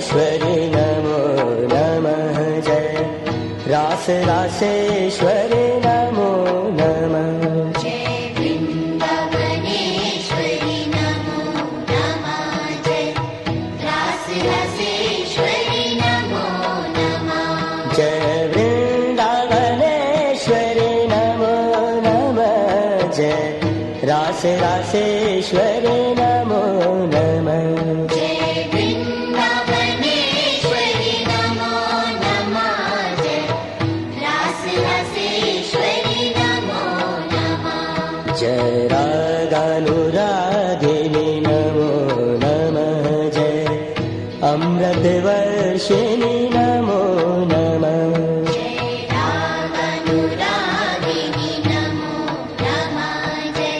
वृंदावनेश्वरि नमो नमः जय रास रासेश्वरि नमो नमः जय वृंदावनेश्वरि नमो नमः जय रास रासेश्वरि नमो नमः जय वृंदावनेश्वरि नमो नमः जय रास रासेश्वरि नमो नमः जय वृंदावनेश्वरि नमो नमः जय रास रासेश्वरि नमो नमः जय रागानुरागिनि नमो नमः जय अमृतवर्षिणि नमो नमः जय रागानुरागिनि नमो नमः जय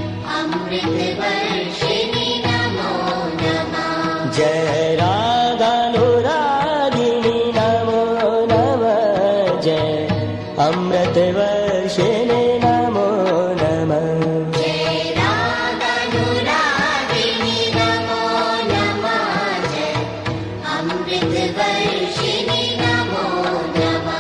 अमृतवर्षिणि नमो नमः जय रागानुरागिनि नमो नमः जय अमृतवर्षिणि नमो नमः जय रागानुरागिनि नमो नमः जय अमृतवर्षिणि नमो नमः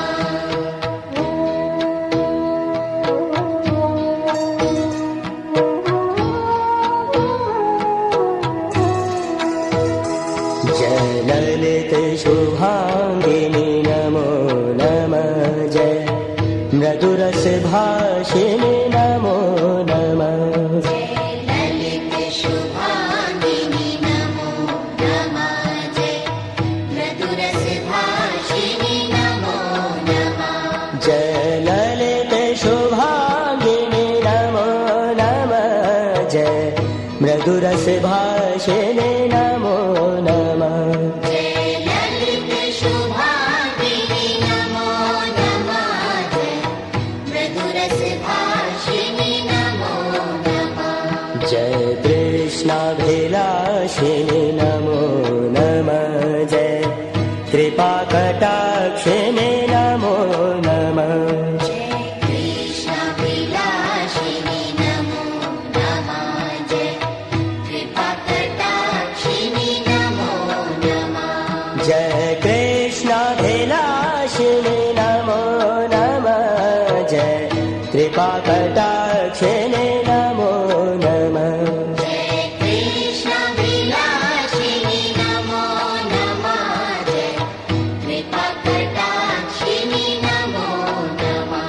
जय ललित शुभांगिनि नमो नमः जय मृदुरस भाषिणि नमो नमः जय ललित शुभांगिनि नमो नमः जय मधुरस भाषिणि नमो नमः जय ललित शुभांगिनि नमो नमः जय मृदुरस भाषिणि नमो नमः जय ललित शुभांगिनि नमो नमः जय मधुरस भाषिणि नमो नमः जय कृष्णाभिलाषिणि नमो नमः जय कृपाकटाक्षिणि नमो नमः जय कृष्णाभिलाषिनि नमो नमः जय कृपाकटाक्षिणि नमो नमः जय कृष्णाभिलाषिणि नमो नमः जय कृपाकटाक्षिणि नमो नमः जय कृष्णाभिलाषिनि नमो नमः जय कृपाकटाक्षिणि नमो नमः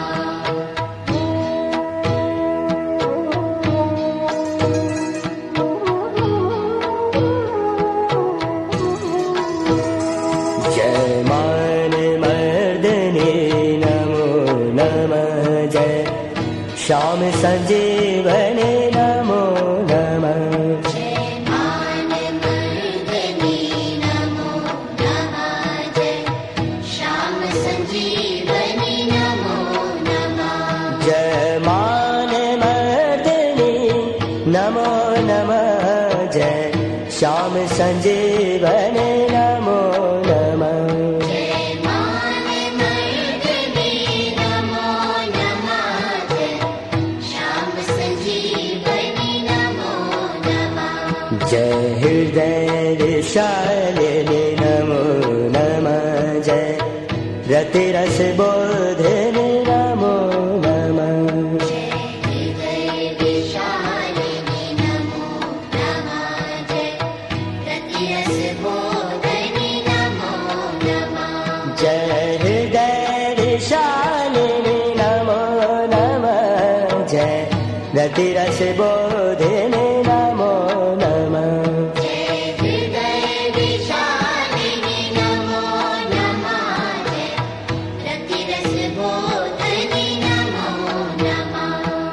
जय मानमर्दने नमो नमः जय श्याम संजीवने नमो नमः जय मानमर्दने नमो नमः जय श्याम संजीवनि नमो नमः जय मानमर्दने नमो नमः जय श्याम संजीवने नमो नमः जय मानमर्दने नमो नमः जय श्याम संजीवनि नमो नमः जय हृदय विशालिनि नमो नमः जय रतिरस बोधिनि नमो नमः जय हृदय विशालिनि नमो नमः जय रतिरस बोधनि नमो नमः जय हृदय विशालिनि नमो नमः जय रतिरस बोधिनि नमो नमः जय हृदय विशालिनि नमो नमः जय रतिरस बोधनि नमो नमः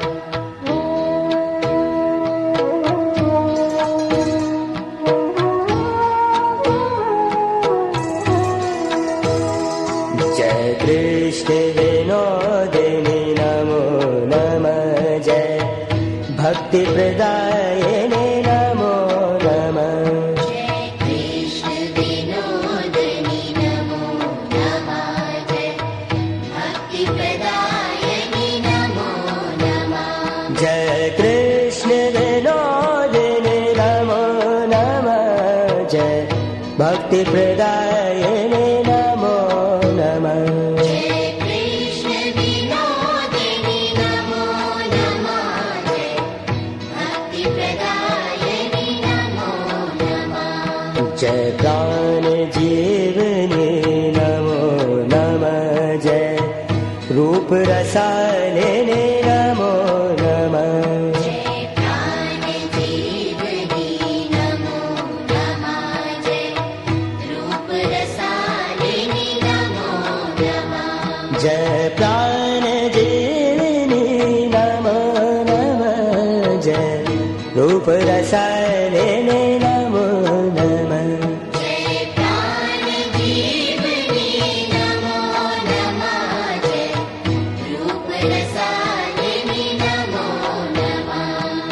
जय कृष्ण विनोदिनि नमो नमः जय भक्ति प्रदायिनि नमो नमः जय कृष्ण विनोदिनि नमो नमः जय भक्ति प्रदायिनि नमो नमः जय कृष्ण विनोदिनि नमो नमः जय भक्ति प्रदायिने नमो नमः जय कृष्ण विनोदिनि नमो नमः जय भक्ति प्रदायिनि नमो नमः जय प्राण जीवने नमो नमः जय रूप रसायने नमो नमः जय प्राण जीवनि नमो नमः जय रूप रसायिनि नमो नमः जय प्राण जीवने नमो नमः जय रूप रसायने नमो नमः जय प्राण जीवनि नमो नमः जय रूप रसायिनि नमो नमः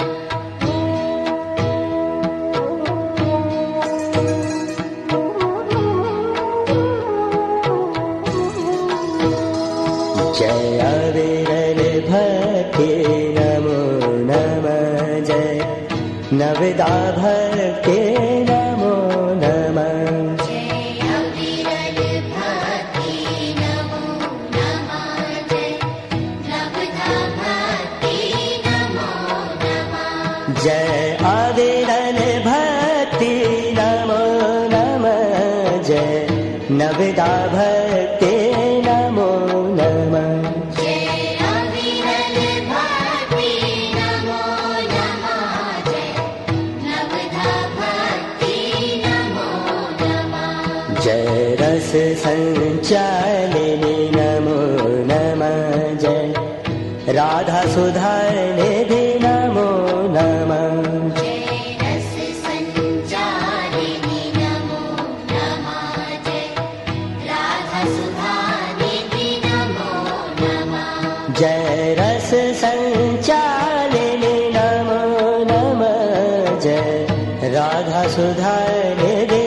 जय अविरल भक्ति नमो नमः जय नवदा भक्ति नमो नमः जय अविरल भक्ति नमो नमः जय नवधा भक्ति नमो नमः जय अविरल भक्ति नमो नमः जय नवदा भक्ति नमो नमः जय अविरल भक्ति नमो नमः जय नवधा भक्ति नमो नमः जय रस संचालिनी नमो नमः जय राधा सुधा निधि नमो नमः जय रस संचारिणि नमो नमः जय राधा सुधा निधि नमो नमः जय रस संचालिनी नमो नमः जय राधा सुधा निधि